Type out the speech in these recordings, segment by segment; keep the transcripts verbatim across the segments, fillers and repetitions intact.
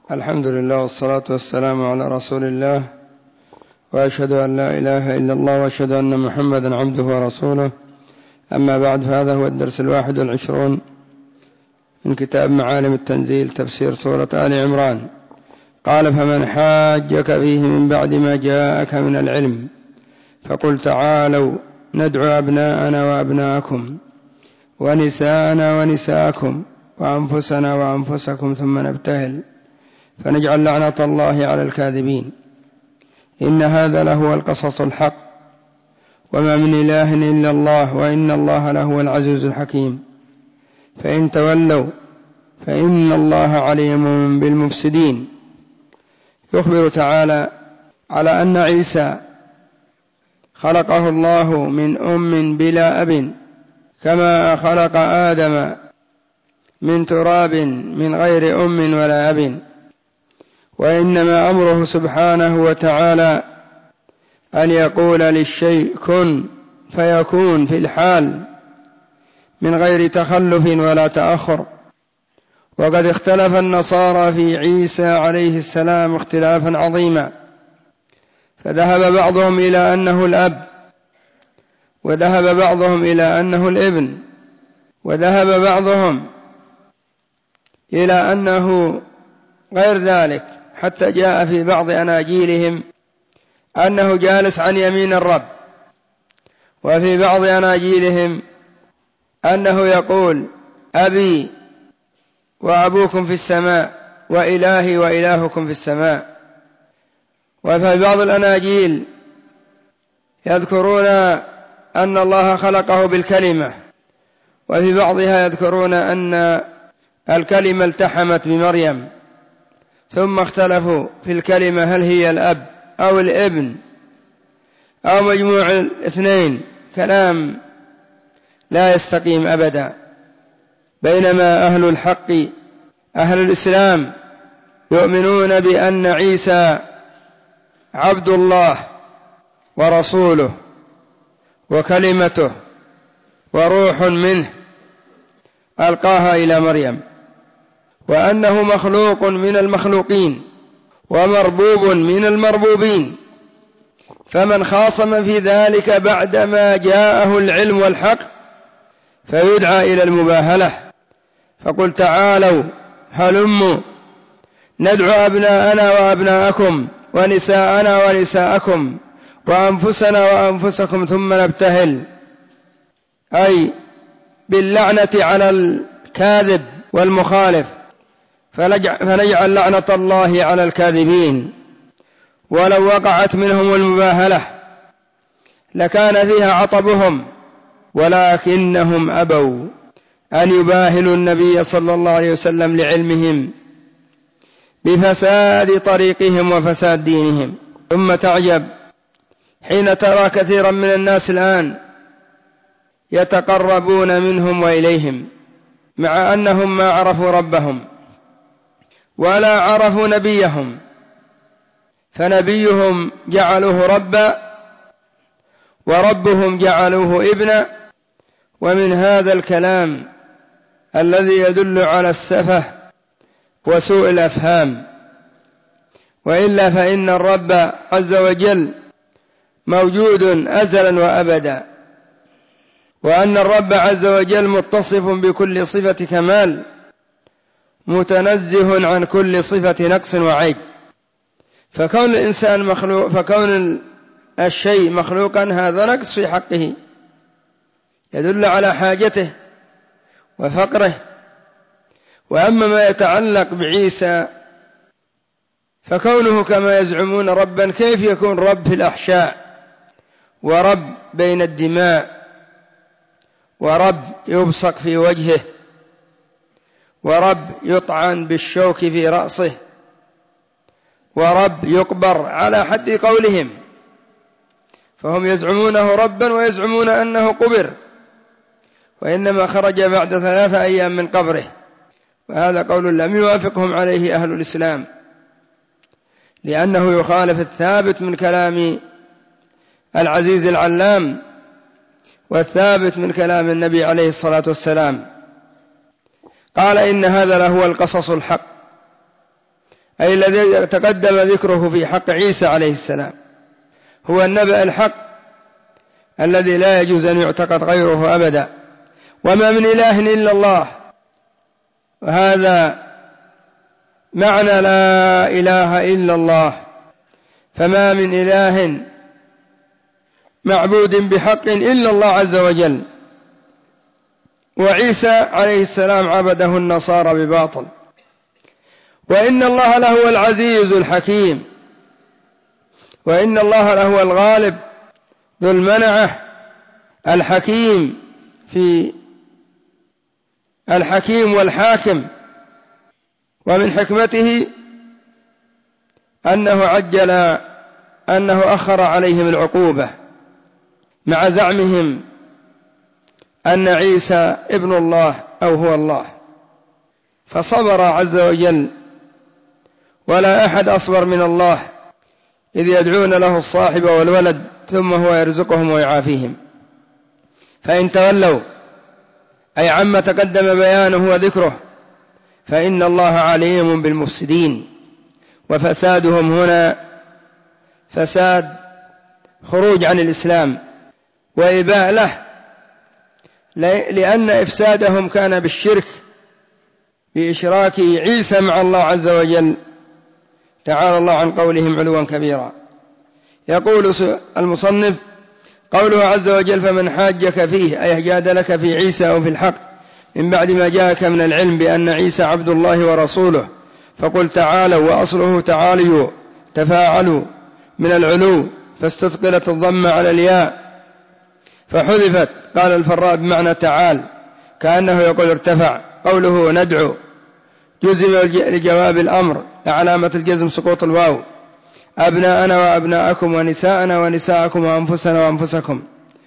الحمد لله والصلاة والسلام على رسول الله، وأشهد أن لا إله إلا الله وأشهد أن محمدا عبده ورسوله. أما بعد، فهذا هو الدرس الواحد والعشرون من كتاب معالم التنزيل، تفسير سورة آل عمران. قال: فمن حاجك فيه من بعد ما جاءك من العلم فقل تعالوا ندعو أبناءنا وأبناءكم ونساءنا ونساءكم وأنفسنا وأنفسكم ثم نبتهل فنجعل لعنة الله على الكاذبين. إن هذا لهو القصص الحق، وما من إله إلا الله، وإن الله لهو العزيز الحكيم. فإن تولوا فإن الله عليم بالمفسدين. يخبر تعالى على أن عيسى خلقه الله من أم بلا أب، كما خلق آدم من تراب من غير أم ولا أب، وإنما أمره سبحانه وتعالى أن يقول للشيء كن فيكون في الحال من غير تخلف ولا تأخر. وقد اختلف النصارى في عيسى عليه السلام اختلافا عظيما، فذهب بعضهم إلى أنه الأب، وذهب بعضهم إلى أنه الابن، وذهب بعضهم إلى أنه غير ذلك، حتى جاء في بعض أناجيلهم أنه جالس عن يمين الرب، وفي بعض أناجيلهم أنه يقول أبي وأبوكم في السماء وإلهي وإلهكم في السماء. وفي بعض الأناجيل يذكرون أن الله خلقه بالكلمة، وفي بعضها يذكرون أن الكلمة التحمت بمريم، ثم اختلفوا في الكلمة هل هي الأب أو الابن أو مجموع الاثنين. كلام لا يستقيم أبدا. بينما أهل الحق أهل الإسلام يؤمنون بأن عيسى عبد الله ورسوله وكلمته وروح منه ألقاها إلى مريم، وأنه مخلوق من المخلوقين ومربوب من المربوبين. فمن خاصم في ذلك بعدما جاءه العلم والحق فيدعى إلى المباهلة. فقل تعالوا هلموا ندعو أبناءنا وأبناءكم ونساءنا ونساءكم وأنفسنا وأنفسكم ثم نبتهل، أي باللعنة على الكاذب والمخالف، فنجعل لعنة الله على الكاذبين. ولو وقعت منهم المباهلة لكان فيها عطبهم، ولكنهم أبوا أن يباهلوا النبي صلى الله عليه وسلم لعلمهم بفساد طريقهم وفساد دينهم. ثم تعجب حين ترى كثيرا من الناس الآن يتقربون منهم وإليهم مع أنهم ما عرفوا ربهم ولا عرفوا نبيهم، فنبيهم جعلوه ربا وربهم جعلوه ابنا. ومن هذا الكلام الذي يدل على السفه وسوء الأفهام. وإلا فإن الرب عز وجل موجود أزلا وأبدا، وأن الرب عز وجل متصف بكل صفة كمال متنزه عن كل صفة نقص وعيب. فكون الإنسان مخلوق فكون الشيء مخلوقا هذا نقص في حقه، يدل على حاجته وفقره. وأما ما يتعلق بعيسى فكونه كما يزعمون ربا، كيف يكون رب في الأحشاء ورب بين الدماء ورب يبصق في وجهه ورب يطعن بالشوك في رأسه ورب يقبر على حد قولهم؟ فهم يزعمونه ربا ويزعمون أنه قبر، وإنما خرج بعد ثلاثة أيام من قبره، وهذا قول لم يوافقهم عليه أهل الإسلام، لأنه يخالف الثابت من كلام العزيز العلام والثابت من كلام النبي عليه الصلاة والسلام. قال: إن هذا لهو القصص الحق، أي الذي تقدم ذكره في حق عيسى عليه السلام، هو النبأ الحق الذي لا يجوز أن يعتقد غيره أبدا. وما من إله إلا الله، وهذا معنى لا إله إلا الله، فما من إله معبود بحق إلا الله عز وجل. وعيسى عليه السلام عبده النصارى بباطل. وإن الله لهو العزيز الحكيم، وإن الله لهو الغالب ذو المنعة الحكيم في الحكيم والحاكم. ومن حكمته أنه عجل أنه أخر عليهم العقوبة مع زعمهم أن عيسى ابن الله أو هو الله، فصبر عز وجل، ولا أحد أصبر من الله، إذ يدعون له الصاحب والولد ثم هو يرزقهم ويعافيهم. فإن تولوا أي عما تقدم بيانه وذكره فإن الله عليم بالمفسدين. وفسادهم هنا فساد خروج عن الإسلام وإباء له، لأن إفسادهم كان بالشرك بإشراك عيسى مع الله عز وجل، تعالى الله عن قولهم علوا كبيرا. يقول المصنف: قوله عز وجل: فمن حاجك فيه أي جادلك في عيسى أو في الحق من بعد ما جاءك من العلم بأن عيسى عبد الله ورسوله فقل تعالوا، وأصله تعاليوا تفاعلوا من العلو، فاستثقلت الضم على الياء فحذفت. قال الفراء بمعنى تعال، كأنه يقول ارتفع. قوله ندعو جزم لجواب الأمر، علامة الجزم سقوط الواو. أبناءنا وأبناءكم ونساءنا ونساءكم وأنفسنا وأنفسكم،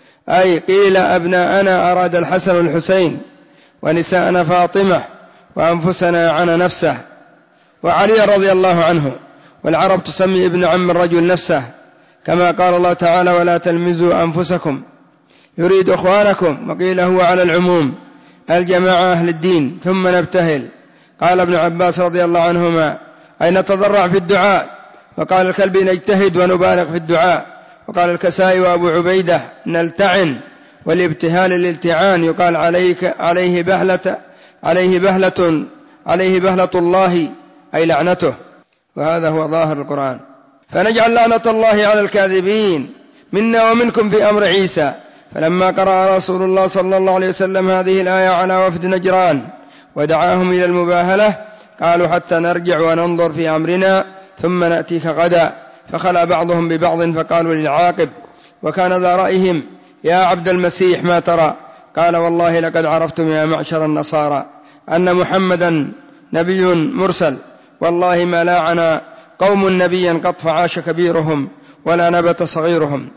أي قيل أبناءنا أراد الحسن والحسين، ونساءنا فاطمة، وأنفسنا عن نفسه وعلي رضي الله عنه. والعرب تسمي ابن عم الرجل نفسه، كما قال الله تعالى: ولا تلمزوا أنفسكم يريد أخوانكم. وقيل هو على العموم الجماعة أهل الدين. ثم نبتهل. قال ابن عباس رضي الله عنهما: أي نتضرع في الدعاء. وقال الكلبي: نجتهد ونبالغ في الدعاء. وقال الكسائي وأبو عبيدة: نلتعن. والابتهال الالتعان يقال عليك عليه بهلة عليه بهلة عليه بهلة الله أي لعنته، وهذا هو ظاهر القرآن. فنجعل لعنة الله على الكاذبين منا ومنكم في أمر عيسى. فلما قرأ رسول الله صلى الله عليه وسلم هذه الآية على وفد نجران ودعاهم إلى المباهلة قالوا: حتى نرجع وننظر في أمرنا ثم نأتيك غدا. فخلى بعضهم ببعض فقالوا للعاقب وكان ذا رأيهم: يا عبد المسيح ما ترى؟ قال: والله لقد عرفتم يا معشر النصارى أن محمدا نبي مرسل، والله ما لاعنا قوم نبيا قد فعاش كبيرهم ولا نبت صغيرهم،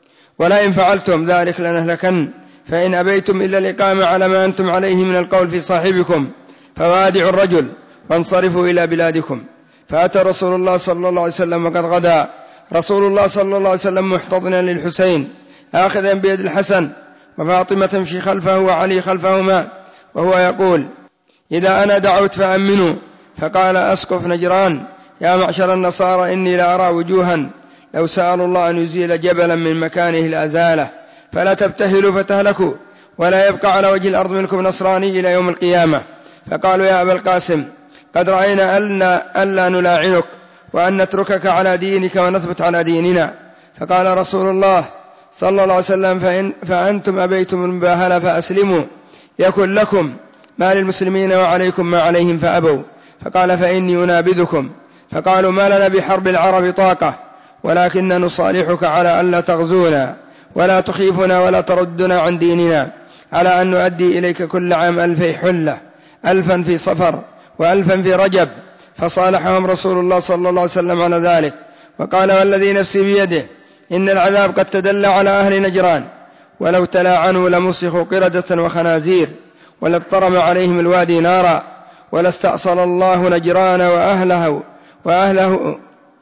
ولئن فعلتم ذلك لنهلكن، فإن أبيتم إلا الإقامة على ما أنتم عليه من القول في صاحبكم فوادعوا الرجل وانصرفوا إلى بلادكم. فأتى رسول الله صلى الله عليه وسلم وقد غدا رسول الله صلى الله عليه وسلم محتضنا للحسين آخذا بيد الحسن، وفاطمة تمشي خلفه وعلي خلفهما، وهو يقول: إذا أنا دعوت فأمنوا. فقال أسقف نجران: يا معشر النصارى إني لأرى وجوها لو سألوا الله أن يزيل جبلا من مكانه الأزالة، فلا تبتهلوا فتهلكوا، ولا يبقى على وجه الأرض منكم نصراني إلى يوم القيامة. فقالوا: يا أبا القاسم قد رأينا ألا نلاعنك وأن نتركك على دينك ونثبت على ديننا. فقال رسول الله صلى الله عليه وسلم: فإن فأنتم أبيتم المباهلة فأسلموا يكن لكم ما للمسلمين وعليكم ما عليهم فأبوا. فقال: فإني أنابذكم. فقالوا: ما لنا بحرب العرب طاقة، ولكن نصالحك على ألا تغزونا ولا تخيفنا ولا تردنا عن ديننا، على أن نؤدي إليك كل عام ألفي حلة، ألفا في صفر وألفا في رجب. فصالحهم رسول الله صلى الله عليه وسلم على ذلك، وقال: والذي نفسي بيده إن العذاب قد تدلى على أهل نجران، ولو تلاعنوا لمسخوا قردة وخنازير، ولاضطرم عليهم الوادي نارا، ولاستأصل الله نجران وأهله, وأهله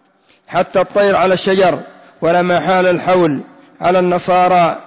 حتى الطير على الشجر، ولما حال الحول على النصارى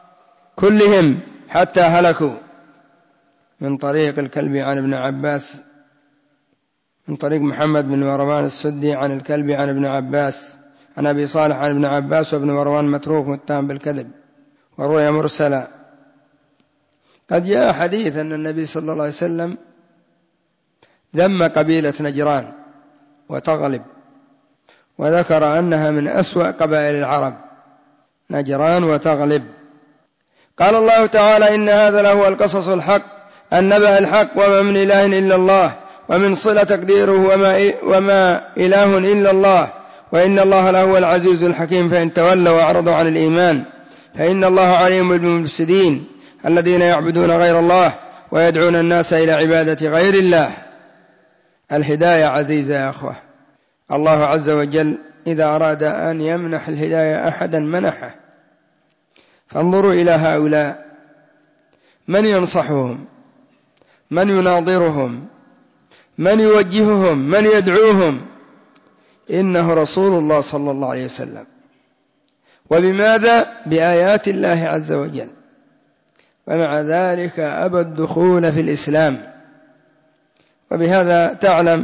كلهم حتى هلكوا. من طريق الكلبي عن ابن عباس من طريق محمد بن مروان السدي عن الكلبي عن ابن عباس عن أبي صالح عن ابن عباس، وابن مروان متروك متهم بالكذب وروي مرسلا. قد جاء حديث أن النبي صلى الله عليه وسلم ذم قبيلة نجران وتغلب، وذكر أنها من أسوأ قبائل العرب، نجران وتغلب. قال الله تعالى: إن هذا لهو القصص الحق، النبأ الحق، وما من إله إلا الله، ومن صلة تقديره وما, وما إله إلا الله، وإن الله لهو العزيز الحكيم. فإن تولوا وأعرضوا عن الإيمان فإن الله عليم بالمفسدين الذين يعبدون غير الله ويدعون الناس إلى عبادة غير الله. الهداية عزيزة يا أخوة، الله عز وجل إذا أراد أن يمنح الهداية أحدا منحه. فانظروا إلى هؤلاء، من ينصحهم، من يناظرهم، من يوجههم، من يدعوهم؟ إنه رسول الله صلى الله عليه وسلم. وبماذا؟ بآيات الله عز وجل. ومع ذلك أبى الدخول في الإسلام. وبهذا تعلم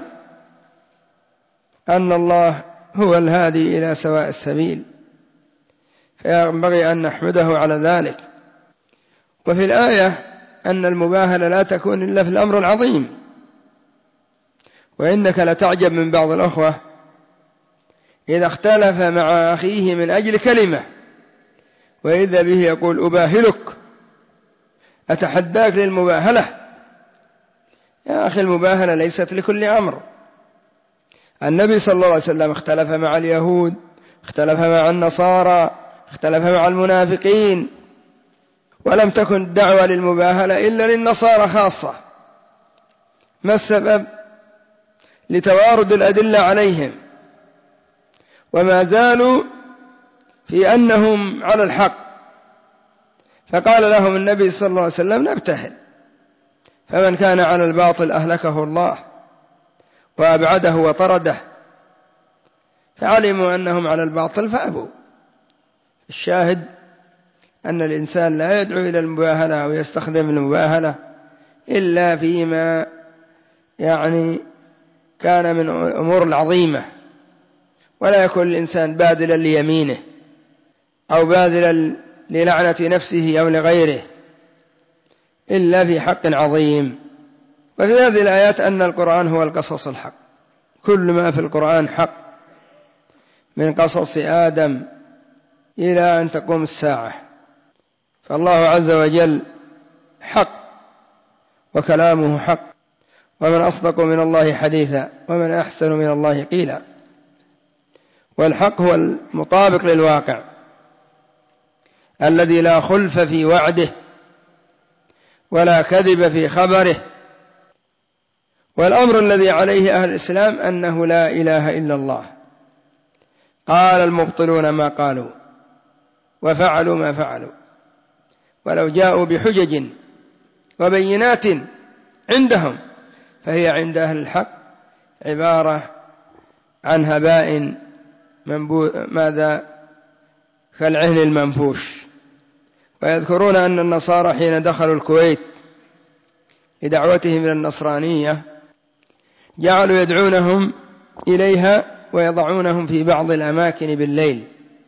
أن الله هو الهادي إلى سواء السبيل، فينبغي أن نحمده على ذلك. وفي الآية أن المباهلة لا تكون إلا في الأمر العظيم. وإنك لتعجب من بعض الأخوة إذا اختلف مع أخيه من أجل كلمة، وإذا به يقول: أباهلك، أتحداك للمباهلة. يا أخي، المباهلة ليست لكل أمر. النبي صلى الله عليه وسلم اختلف مع اليهود، اختلف مع النصارى، اختلف مع المنافقين، ولم تكن الدعوة للمباهلة إلا للنصارى خاصة. ما السبب؟ لتوارد الأدلة عليهم، وما زالوا في أنهم على الحق. فقال لهم النبي صلى الله عليه وسلم: نبتهل، فمن كان على الباطل أهلكه الله وأبعده وطرده. فعلموا أنهم على الباطل فأبوا. الشاهد أن الإنسان لا يدعو إلى المباهلة أو يستخدم المباهلة إلا فيما يعني كان من الأمور العظيمة، ولا يكون الإنسان باذلا ليمينه أو باذلا للعنة نفسه أو لغيره، إلا في حق عظيم. وفي هذه الآيات أن القرآن هو القصص الحق، كل ما في القرآن حق، من قصص آدم إلى أن تقوم الساعة. فالله عز وجل حق، وكلامه حق، ومن أصدق من الله حديثا، ومن أحسن من الله قيلا. والحق هو المطابق للواقع، الذي لا خلف في وعده ولا كذب في خبره. والأمر الذي عليه أهل الإسلام أنه لا إله إلا الله. قال المبطلون ما قالوا وفعلوا ما فعلوا، ولو جاءوا بحجج وبينات عندهم فهي عند أهل الحق عبارة عن هباء منبو... ماذا كالعهن المنفوش. ويذكرون أن النصارى حين دخلوا الكويت لدعوتهم إلى النصرانية جعلوا يدعونهم إليها ويضعونهم في بعض الأماكن بالليل،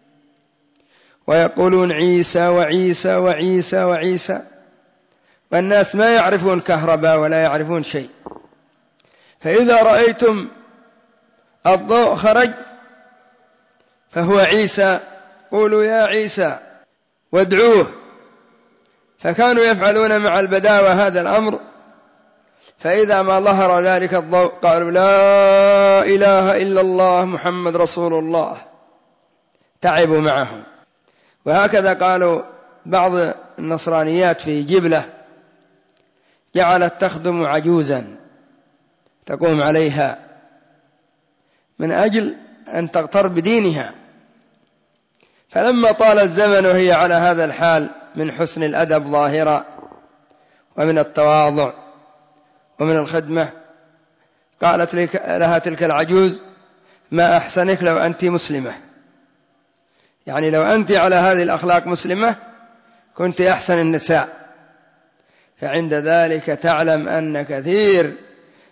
ويقولون عيسى وعيسى وعيسى وعيسى، والناس ما يعرفون كهرباء ولا يعرفون شيء. فإذا رأيتم الضوء خرج فهو عيسى، قولوا يا عيسى وادعوه. فكانوا يفعلون مع البداوة هذا الأمر، فإذا ما ظهر ذلك الضوء قالوا لا إله إلا الله محمد رسول الله، تعبوا معهم. وهكذا قالوا بعض النصرانيات في جبلة جعلت تخدم عجوزا تقوم عليها من أجل أن تغتر بدينها. فلما طال الزمن وهي على هذا الحال من حسن الأدب ظاهرا ومن التواضع ومن الخدمة، قالت لها تلك العجوز ما أحسنك لو أنت مسلمة، يعني لو أنت على هذه الأخلاق مسلمة كنت أحسن النساء. فعند ذلك تعلم أن كثير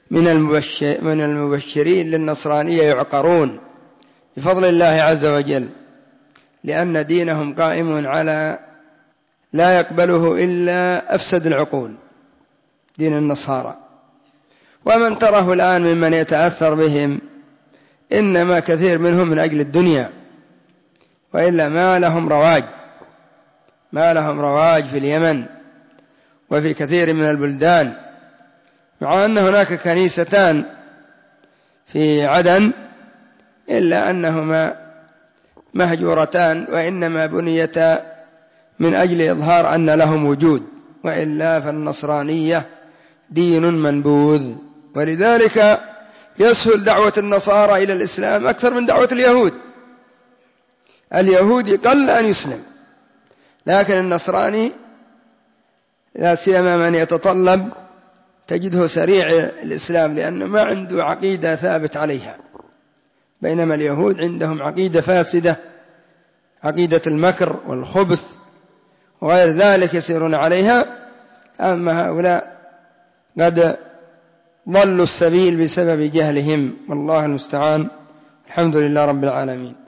من المبشر من المبشرين للنصرانية يعقرون بفضل الله عز وجل، لأن دينهم قائم على لا يقبله إلا أفسد العقول، دين النصارى. ومن تراه الآن ممن يتأثر بهم إنما كثير منهم من أجل الدنيا، وإلا ما لهم رواج ما لهم رواج في اليمن وفي كثير من البلدان، مع أن هناك كنيستان في عدن إلا أنهما مهجورتان، وإنما بنيتا من أجل إظهار أن لهم وجود، وإلا فالنصرانية دين منبوذ. ولذلك يسهل دعوة النصارى إلى الإسلام أكثر من دعوة اليهود. اليهود قل أن يسلم، لكن النصراني لا سيما من يتطلب تجده سريع الإسلام، لأنه ما عنده عقيدة ثابت عليها، بينما اليهود عندهم عقيدة فاسدة، عقيدة المكر والخبث وغير ذلك يسيرون عليها. أما هؤلاء قد ضلوا السبيل بسبب جهلهم، والله المستعان. الحمد لله رب العالمين.